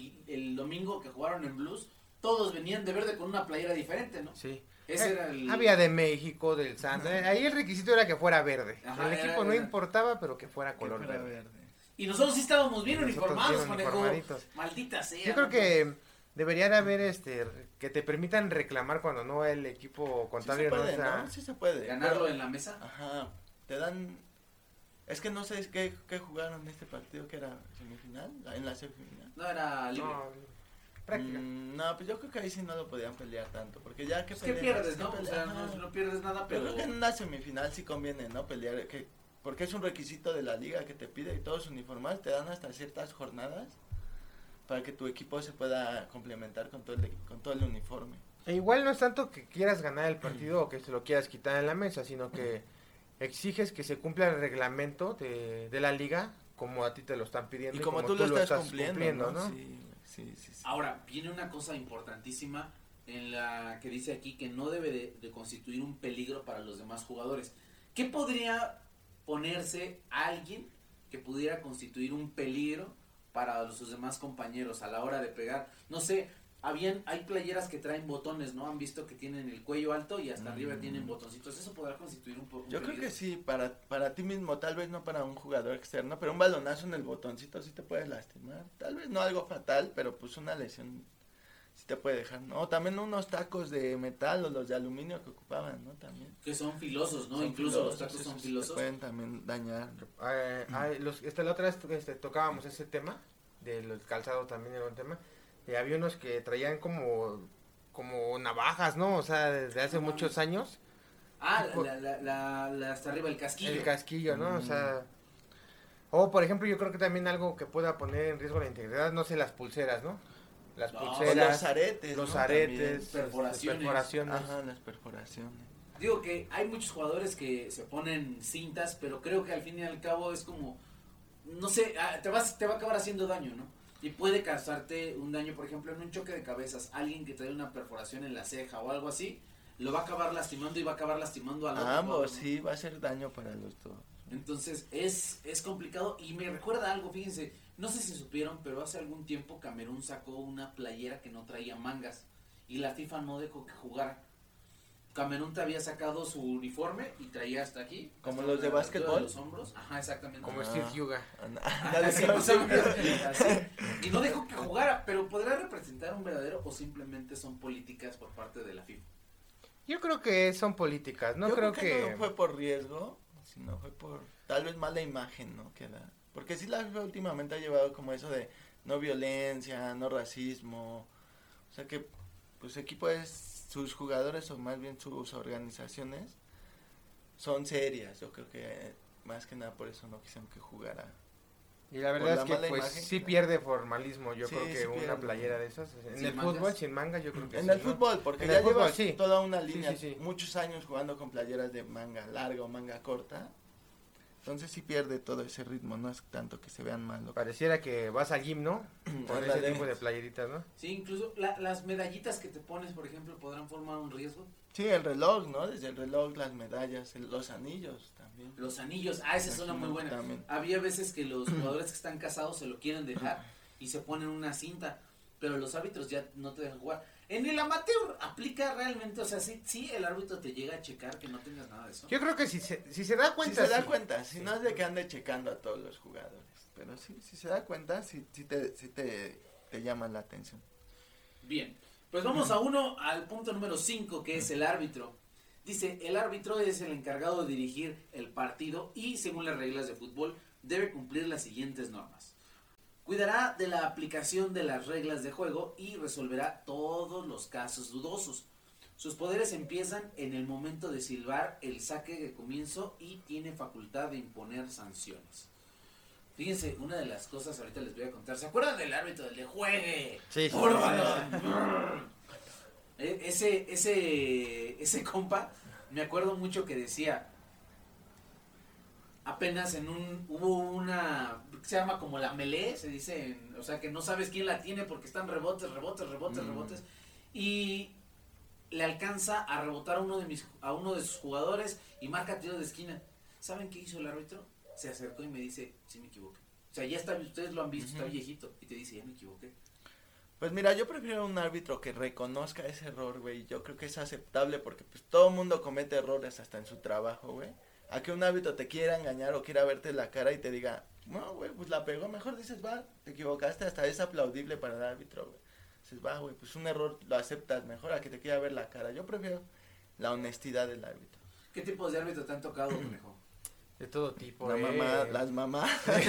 el domingo que jugaron en Blues. Todos venían de verde con una playera diferente, ¿no? Sí. Ese era el... Había de México, del Santos. Ahí el requisito era que fuera verde. Ajá, el equipo no importaba, pero que fuera color Que fuera verde. Y nosotros sí estábamos bien Nosotros uniformados, bien conejo. uniformaditos. Maldita sea. Yo creo ¿no? que debería de haber que te permitan reclamar cuando no el equipo Sí se contrario no puede, está. ¿no? Sí se puede. Ganarlo pero- en la mesa. Ajá, te dan... Es que no sé qué jugaron en este partido, que era semifinal, en la semifinal. No era libre. No, práctica. No, pues yo creo que ahí sí no lo podían pelear tanto, porque ya que Es que peleas, pierdes, que ¿no? O peleas, sea, ajá. no pierdes nada, Pero pero... creo que en una semifinal sí conviene, ¿no? Pelear, porque es un requisito de la liga que te pide y todos uniformados, te dan hasta ciertas jornadas para que tu equipo se pueda complementar con todo el uniforme. E igual no es tanto que quieras ganar el partido o que se lo quieras quitar en la mesa, sino que exiges que se cumpla el reglamento de la liga como a ti te lo están pidiendo Y como tú lo estás cumpliendo, ¿no? Sí. Ahora, viene una cosa importantísima en la que dice aquí que no debe de constituir un peligro para los demás jugadores. ¿Qué podría ponerse alguien que pudiera constituir un peligro para sus demás compañeros a la hora de pegar? No sé, hay playeras que traen botones, ¿no? Han visto que tienen el cuello alto y hasta arriba tienen botoncitos. ¿Eso podrá constituir un Yo creo peligro? que sí, para ti mismo, tal vez no para un jugador externo, pero un balonazo en el botoncito sí te puede lastimar. Tal vez no algo fatal, pero pues una lesión sí te puede dejar, ¿no? También unos tacos de metal o los de aluminio que ocupaban, ¿no? También. Que son filosos, ¿no? Son Incluso los filosos, tacos son esos sí filosos. te pueden también dañar. La otra vez tocábamos ese tema, del calzado también era un tema, y había unos que traían como navajas, ¿no? O sea, desde hace muchos años. Ah, Tipo- hasta arriba el casquillo. El casquillo, ¿no? O sea... O, por ejemplo, yo creo que también algo que pueda poner en riesgo la integridad, no sé, las pulseras, ¿no? Las No, O pulseras, los aretes, los ¿no? aretes, Perforaciones. perforaciones. Ajá, las perforaciones. Digo que hay muchos jugadores que se ponen cintas, pero creo que al fin y al cabo es como, no sé, te va a acabar haciendo daño, ¿no? Y puede causarte un daño, por ejemplo, en un choque de cabezas, alguien que trae una perforación en la ceja o algo así, lo va a acabar lastimando y va a acabar lastimando al otro A ambos, jugador, ¿no? sí, va a hacer daño para los dos. Entonces es complicado y me recuerda algo, fíjense, no sé si supieron, pero hace algún tiempo Camerún sacó una playera que no traía mangas y la FIFA no dejó que jugara. Camerún te había sacado su uniforme y traía hasta aquí. ¿Como hasta los de la altura básquetbol? los hombros. Ajá, exactamente. Como Ah. Steve Huga. Ándale, Así, como así, siempre. así. Y no dejó que jugara, pero ¿podrá representar un verdadero o simplemente son políticas por parte de la FIFA? Yo creo que son políticas, no Yo creo no fue por riesgo, sino fue por tal vez mala imagen, ¿no? Que da. Porque sí la FIFA últimamente ha llevado como eso de no violencia, no racismo. O sea que pues su equipo sus jugadores o más bien sus organizaciones son serias. Yo creo que más que nada por eso no quisieron que jugara. Y la por verdad la es que mala pues imagen, sí ¿no? pierde formalismo, yo Sí, creo que sí una pierde. playera de esas. En ¿Sin el mangas? fútbol sin manga yo creo que En sí, el ¿no? fútbol, porque En ya el fútbol, llevas sí. toda una línea, sí. muchos años jugando con playeras de manga larga o manga corta. Entonces sí pierde todo ese ritmo, no es tanto que se vean mal. Pareciera que vas al gym, ¿no? Con ese Ándale. tipo de playeritas, ¿no? Sí, incluso las medallitas que te pones, por ejemplo, podrán formar un riesgo. Sí, el reloj, ¿no? Desde el reloj, las medallas, los anillos también. Los anillos, esa es una muy buena. También. Había veces que los jugadores que están casados se lo quieren dejar y se ponen una cinta, pero los árbitros ya no te dejan jugar. En el amateur aplica realmente, o sea, sí el árbitro te llega a checar que no tengas nada de eso. Yo creo que si se da Si cuenta. se da sí. cuenta, si Sí. no es de que ande checando a todos los jugadores. Pero sí, si se da cuenta, sí te llama la atención. Bien, pues vamos al punto número 5, que es el árbitro. Dice, el árbitro es el encargado de dirigir el partido y, según las reglas de fútbol, debe cumplir las siguientes normas. Cuidará de la aplicación de las reglas de juego y resolverá todos los casos dudosos. Sus poderes empiezan en el momento de silbar el saque de comienzo y tiene facultad de imponer sanciones. Fíjense, una de las cosas ahorita les voy a contar. ¿Se acuerdan del árbitro del de juegue? Sí, sí. ¡Puro balón! Ese compa, me acuerdo mucho que decía, apenas hubo una, se llama como la melee, se dice, o sea que no sabes quién la tiene porque están rebotes, y le alcanza a rebotar a uno de sus jugadores y marca tiro de esquina. ¿Saben qué hizo el árbitro? Se acercó y me dice, sí me equivoqué. O sea, ya está, ustedes lo han visto, está viejito, y te dice, ya me equivoqué. Pues mira, yo prefiero un árbitro que reconozca ese error, güey. Yo creo que es aceptable porque pues todo el mundo comete errores hasta en su trabajo, güey. A que un árbitro te quiera engañar o quiera verte la cara y te diga, no, güey, pues la pegó, mejor dices, va, te equivocaste, hasta es aplaudible para el árbitro, güey. Dices, va, güey, pues un error lo aceptas mejor a que te quiera ver la cara. Yo prefiero la honestidad del árbitro. ¿Qué tipos de árbitro te han tocado, conejo? De todo tipo, Las mamás.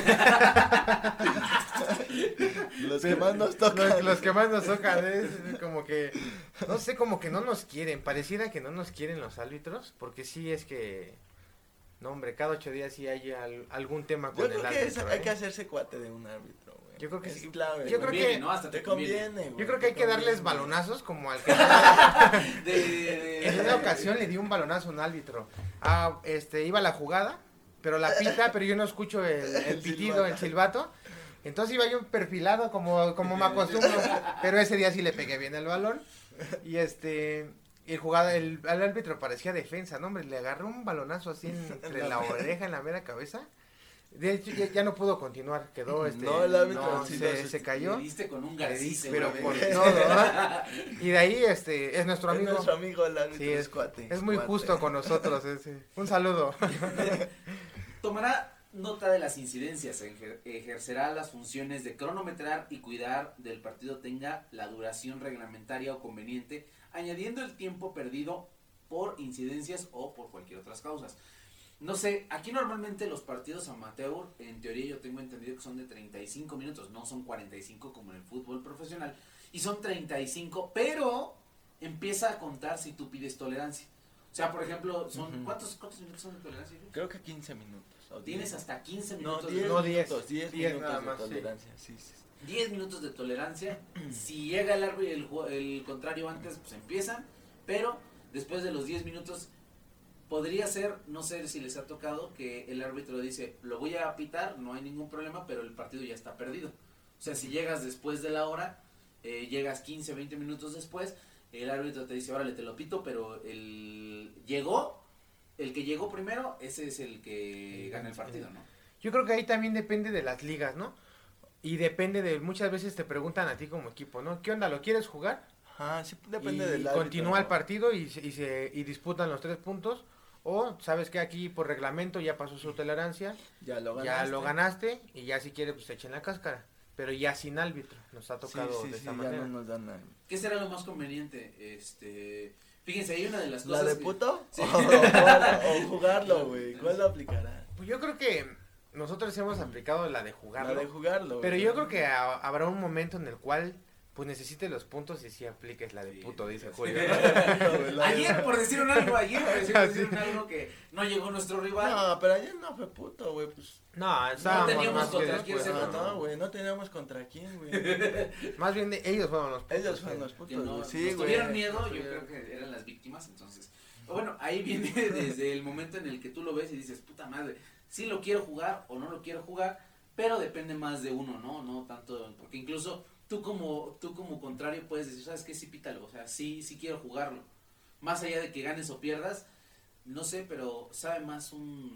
Los que más nos tocan. Los que más nos tocan es como que, no sé, como que no nos quieren. Pareciera que no nos quieren los árbitros, porque sí es que, no hombre, cada 8 días sí hay algún tema con el árbitro. Hay que hacerse cuate de un árbitro, güey. Yo creo que sí. Clave, yo creo que ¿no? Hasta te conviene, güey. Yo creo que hay que darles balonazos como al que en una ocasión le di un balonazo a un árbitro. Iba a la jugada, pero la pita, pero yo no escucho el pitido, el silbato. Entonces iba yo perfilado como me acostumbro, pero ese día sí le pegué bien el balón. Y el árbitro parecía defensa, no hombre, le agarró un balonazo así entre la oreja, en la mera cabeza. De hecho ya no pudo continuar, quedó no, el árbitro se cayó. Le diste con un garcice, pero güey. con todo, ¿verdad? Y de ahí es nuestro amigo. Es nuestro amigo el árbitro, sí, es cuate. Es muy justo con nosotros ese. Un saludo. Tomará nota de las incidencias, ejercerá las funciones de cronometrar y cuidar del partido tenga la duración reglamentaria o conveniente, añadiendo el tiempo perdido por incidencias o por cualquier otras causas. No sé, aquí normalmente los partidos amateur, en teoría yo tengo entendido que son de 35 minutos, no son 45 como en el fútbol profesional, y son 35, pero empieza a contar si tú pides tolerancia. O sea, por ejemplo, son ¿cuántos minutos son de tolerancia? Creo que 15 minutos. Tienes hasta 15 minutos. No, 10 10 minutos nada más, de tolerancia, sí. 10 minutos de tolerancia. Si llega el árbitro el contrario antes, pues empiezan, pero después de los 10 minutos podría ser, no sé si les ha tocado, que el árbitro dice, lo voy a pitar, no hay ningún problema, pero el partido ya está perdido. O sea, si llegas después de la hora, llegas 15, 20 minutos después, el árbitro te dice, órale, te lo pito, pero el que llegó primero, ese es el que gana el partido, ¿no? Yo creo que ahí también depende de las ligas, ¿no? Y depende muchas veces te preguntan a ti como equipo, ¿no? ¿Qué onda, lo quieres jugar? Ajá, sí depende y del árbitro. Continúa el partido y disputan los 3 puntos. O, ¿sabes que aquí por reglamento ya pasó su tolerancia? Ya lo ganaste y ya si quieres pues te echen la cáscara. Pero ya sin árbitro, nos ha tocado de esta manera. Ya no nos dan nada. ¿Qué será lo más conveniente? Fíjense, hay una de las cosas... ¿La de puto? Sí. O jugarlo, güey. ¿Cuál lo aplicará? Pues yo creo que nosotros hemos aplicado la de jugarlo. La de jugarlo. Pero yo creo que habrá un momento en el cual pues necesites los puntos y si apliques la de puto, dice Julio. Ayer, por decir algo, que no llegó nuestro rival. No, pero ayer no fue puto, güey, pues. No teníamos contra quién se no, güey, no teníamos contra quién, güey. Más bien ellos fueron los putos. Ellos fueron los putos, no, sí, güey. Tuvieron miedo, yo creo que eran las víctimas, entonces. Bueno, ahí viene desde el momento en el que tú lo ves y dices, puta madre, sí lo quiero jugar o no lo quiero jugar, pero depende más de uno, ¿no? No tanto, porque incluso tú como contrario puedes decir, ¿sabes qué? Sí, pítalo, o sea, sí quiero jugarlo. Más allá de que ganes o pierdas, no sé, pero sabe más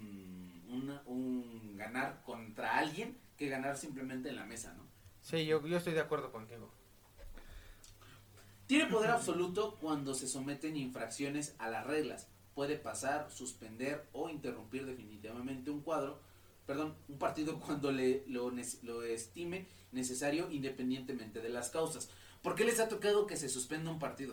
un ganar contra alguien que ganar simplemente en la mesa, ¿no? Sí, yo estoy de acuerdo contigo. Tiene poder absoluto cuando se someten infracciones a las reglas. Puede pasar, suspender o interrumpir definitivamente un partido cuando lo estime necesario independientemente de las causas. ¿Por qué les ha tocado que se suspenda un partido?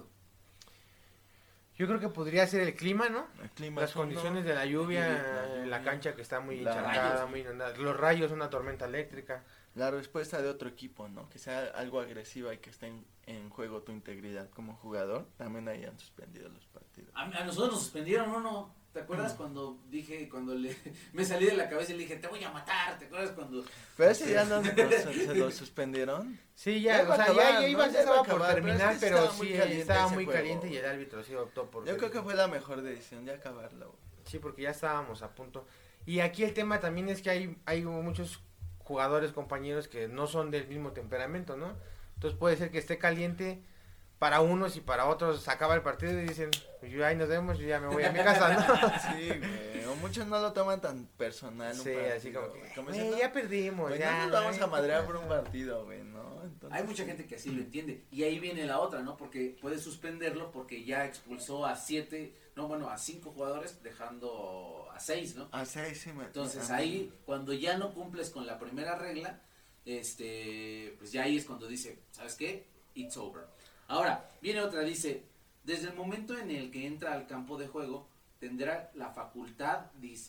Yo creo que podría ser el clima, ¿no? El clima Las es uno, condiciones de la lluvia, la lluvia, cancha que está muy la- encharcada, rayos. muy inundada. Los rayos, una tormenta eléctrica. la respuesta de otro equipo, ¿no? Que sea algo agresiva y que esté en juego tu integridad como jugador, también ahí han suspendido los partidos. A nosotros nos suspendieron, ¿no? ¿Te acuerdas cuando me salí de la cabeza y le dije, te voy a matar? ¿Te acuerdas cuando? Pero ese ya no se lo suspendieron. Sí, Ya ya, iba o sea, a acabar, ya ¿no? iba, Ya ya iba a estaba por acabar, terminar, pero pero es que sí, estaba muy caliente estaba ese muy juego. caliente y el árbitro sí optó por... Yo creo que fue la mejor decisión, ya acabarlo. Sí, porque ya estábamos a punto. Y aquí el tema también es que hay muchos jugadores, compañeros que no son del mismo temperamento, ¿no? Entonces puede ser que esté caliente para unos y para otros se acaba el partido y dicen, yo ahí nos vemos, yo ya me voy a mi casa, ¿no? Sí, güey, o muchos no lo toman tan personal. un Sí, así partido, como que, güey. Como "Güey, diciendo, ya perdimos, güey, ya. no nos vamos güey, a madrear ¿qué por un pasa?". partido, güey, ¿no? Entonces, Hay mucha gente que así lo entiende. Y ahí viene la otra, ¿no? Porque puede suspenderlo porque ya expulsó a 5 jugadores, dejando a 6, ¿no? a 6 sí me... Entonces a mí- ahí, cuando ya no cumples con la primera regla, pues ya ahí es cuando dice, ¿sabes qué? It's over. Ahora, viene otra, dice, desde el momento en el que entra al campo de juego, tendrá la facultad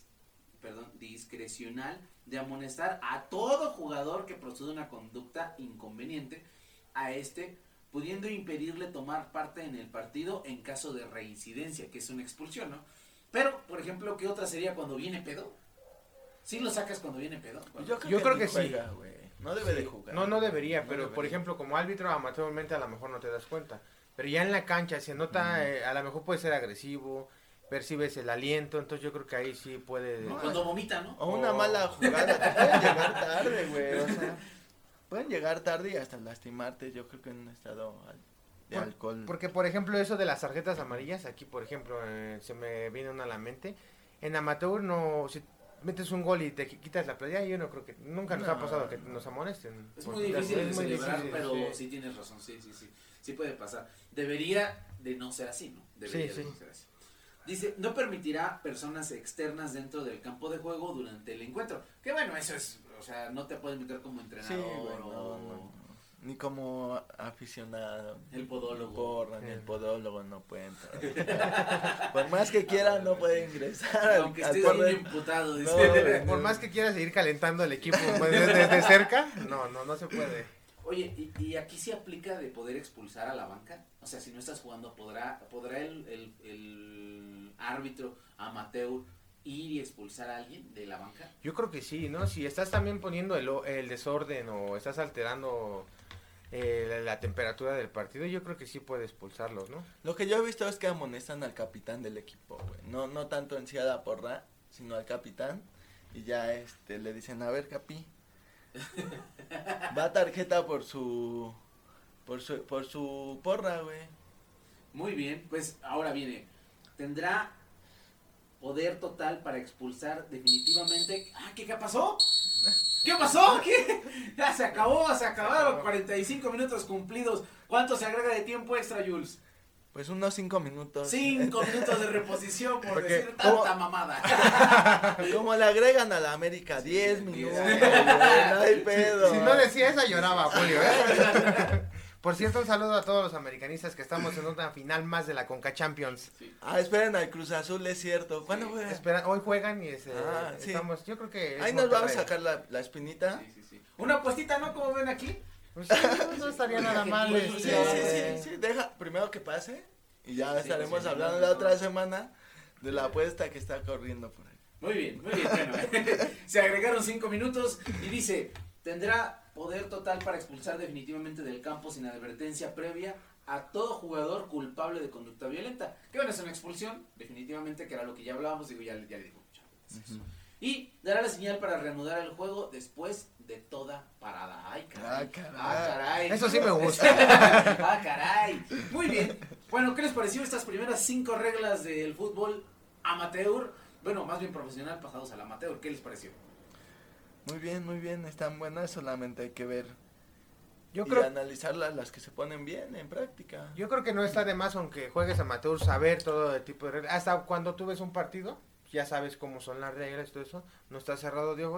discrecional de amonestar a todo jugador que proceda una conducta inconveniente a pudiendo impedirle tomar parte en el partido en caso de reincidencia, que es una expulsión, ¿no? Pero, por ejemplo, ¿qué otra sería cuando viene pedo? ¿Sí lo sacas cuando viene pedo? Yo Yo creo ni que sí. juega, güey. No debe de Sí. jugar. No debería, No pero por debería. ejemplo, como árbitro amateurmente a lo mejor no te das cuenta. Pero ya en la cancha se nota, a lo mejor puede ser agresivo, percibes el aliento, entonces yo creo que ahí sí puede... No, Cuando vomita, ¿no? O una Oh. mala jugada, te pueden llegar tarde, güey, o sea, pueden llegar tarde y hasta lastimarte, yo creo que en un estado de Por- alcohol. Porque, por ejemplo, eso de las tarjetas amarillas, aquí, por ejemplo, se me viene una a la mente. En amateur, no, si metes un gol y te quitas la playa, yo no creo que, nunca nos ha No, pasado que no. nos amonesten. Es Porque muy difícil de es muy celebrar, difícil, pero sí. sí tienes razón, sí puede pasar. Debería de no ser así, ¿no? Debería Sí, de sí. no ser así. Dice, no permitirá personas externas dentro del campo de juego durante el encuentro. Que bueno, eso es, o sea, no te puedes meter como Sí, entrenador güey, o no. Ni como aficionado. el podólogo. Porra, ni el podólogo no puede entrar. Por más que quiera, no puede ingresar. Aunque estés bien correr. imputado, dice. No, güey. Por más que quieras seguir calentando el equipo pues, desde cerca, no se puede. Oye, y aquí sí aplica de poder expulsar a la banca. O sea, si no estás jugando, ¿podrá el árbitro amateur ir y expulsar a alguien de la banca? Yo creo que sí, ¿no? Si estás también poniendo el desorden o estás alterando la temperatura del partido, yo creo que sí puede expulsarlos, ¿no? Lo que yo he visto es que amonestan al capitán del equipo, güey. No tanto en sí a la porra, sino al capitán. Y ya le dicen, a ver, capi. Va tarjeta por su porra, güey. Muy bien, pues ahora viene. Tendrá poder total para expulsar definitivamente. ¿Qué pasó? ¿Qué pasó? ¿Qué? Ya se acabaron 45 minutos cumplidos. ¿Cuánto se agrega de tiempo extra, Jules? Pues unos 5 minutos. 5 minutos de reposición por Porque, decir ¿cómo? tanta mamada. Como le agregan a la América 10 minutos, Sí. güey, no hay pedo. Si no decía esa lloraba, Julio, ¿eh? Por cierto, un saludo a todos los americanistas que estamos en una final más de la Conca Champions. Esperen al Cruz Azul, es cierto. ¿Cuándo Sí. juega? Espera, hoy juegan y Sí. estamos, yo creo que es Ahí nos vamos a Monterrey. sacar la espinita. Sí. Una apuestita, ¿no? Como ven aquí. Pues sí, no estaría nada mal. Sí, Sí, deja primero que pase y ya Sí, estaremos sí, hablando no, la no. otra semana de la apuesta que está corriendo por ahí. Muy bien. Bueno, se agregaron 5 minutos y dice, tendrá poder total para expulsar definitivamente del campo sin advertencia previa a todo jugador culpable de conducta violenta. Que bueno, es una expulsión, definitivamente, que era lo que ya hablábamos, digo, ya le digo muchas veces eso. Y dará la señal para reanudar el juego después de toda parada. Ay, caray. Caray. Eso sí me gusta. Caray. Muy bien. Bueno, ¿qué les pareció estas primeras 5 reglas del fútbol amateur? Bueno, más bien profesional pasados al amateur. ¿Qué les pareció? Muy bien, están buenas, solamente hay que ver Yo y creo, analizarlas las que se ponen bien en práctica. yo creo que no está de más, aunque juegues amateur, saber todo el tipo de reglas. Hasta cuando tú ves un partido, ya sabes cómo son las reglas y todo eso, no está cerrado de ojos.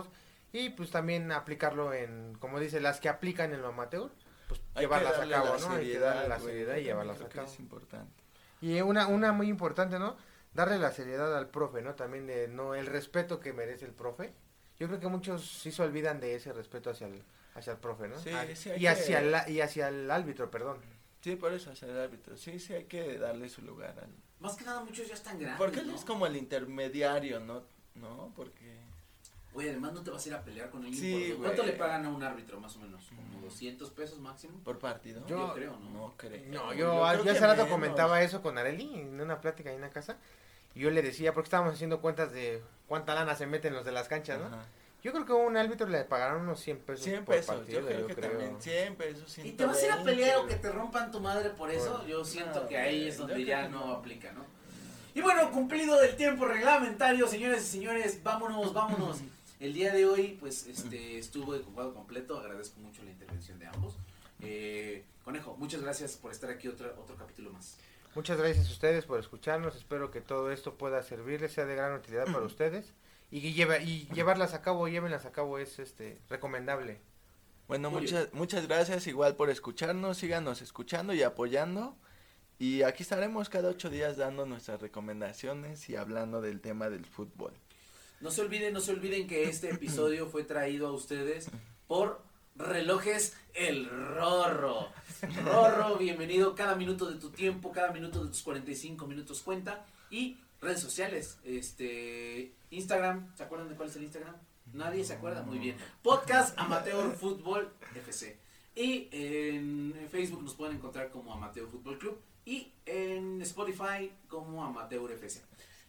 y pues también aplicarlo en, como dice, las que aplican en lo amateur, pues Hay llevarlas que a darle cabo, la ¿no? Hay que seriedad, darle la güey, seriedad y yo llevarlas creo a que cabo. es importante. Y una muy importante, ¿no? Darle la seriedad al profe, ¿no? También de, no, el respeto que merece el profe. Yo creo que muchos sí se olvidan de ese respeto hacia el profe, ¿no? Sí, sí, hay y hacia que- y hacia el árbitro, perdón. Sí, por eso es el árbitro. Sí, sí, hay que darle su lugar al... Más que nada muchos ya están grandes, Porque él ¿no? es como el intermediario, ¿no? ¿No? Porque... Oye, además no te vas a ir a pelear con él. Sí, ¿Cuánto güey. le pagan a un árbitro más o menos? ¿Como 200 pesos máximo? ¿Por partido? Yo creo, ¿no? No creo. No, creo yo que hace rato menos. comentaba eso con Areli en una plática ahí en la casa. Y yo le decía, porque estábamos haciendo cuentas de cuánta lana se meten los de las canchas, ¿no? Ajá. Yo creo que a un árbitro le pagarán unos 100 pesos 100 por pesos, partido, yo creo que también 100 pesos, ¿Y te vas a ir a 120, pelear o güey. que te rompan tu madre por eso? Bueno, Yo siento no, que ahí es yo donde creo ya que no no. aplica, ¿no? Y bueno, cumplido el tiempo reglamentario, señores y señores, vámonos. El día de hoy, pues, estuvo de ocupado completo, agradezco mucho la intervención de ambos. Conejo, muchas gracias por estar aquí otro capítulo más. Muchas gracias a ustedes por escucharnos. Espero que todo esto pueda servirles, sea de gran utilidad para ustedes. Y llevarlas a cabo, llévenlas a cabo es recomendable. Bueno, Muy muchas gracias igual por escucharnos, síganos escuchando y apoyando. Y aquí estaremos cada 8 días dando nuestras recomendaciones y hablando del tema del fútbol. No se olviden que este episodio fue traído a ustedes por Relojes El Rorro. Rorro, bienvenido. Cada minuto de tu tiempo, cada minuto de tus 45 minutos cuenta. Y redes sociales, Instagram, ¿se acuerdan de cuál es el Instagram? Nadie se acuerda, muy bien. Podcast Amateur Fútbol FC. Y en Facebook nos pueden encontrar como Amateur Fútbol Club y en Spotify como Amateur FC.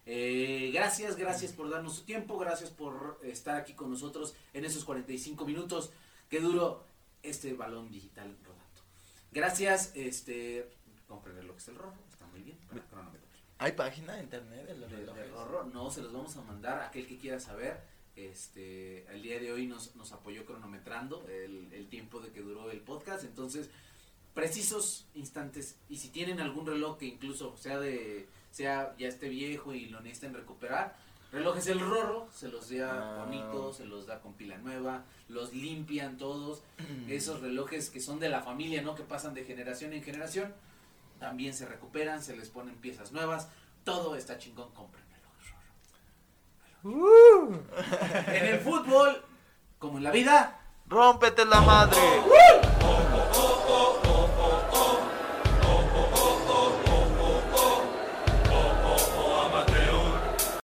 Gracias por darnos su tiempo, gracias por estar aquí con nosotros en esos 45 minutos que duró este balón digital rodando. Gracias, compren lo que es el Rorro, está muy bien. Para cronometrar. ¿Hay página de internet de los De relojes? Rorro, no, se los vamos a mandar a aquel que quiera saber. El día de hoy nos apoyó cronometrando el tiempo de que duró el podcast, entonces precisos instantes, y si tienen algún reloj que incluso sea ya esté viejo y lo necesiten recuperar, Relojes El Rorro se los da bonito, se los da con pila nueva, los limpian todos, esos relojes que son de la familia, ¿no? Que pasan de generación en generación, también se recuperan, se les ponen piezas nuevas, todo está chingón, compren Relojes Rorro. En el fútbol, como en la vida, ¡Rómpete la madre!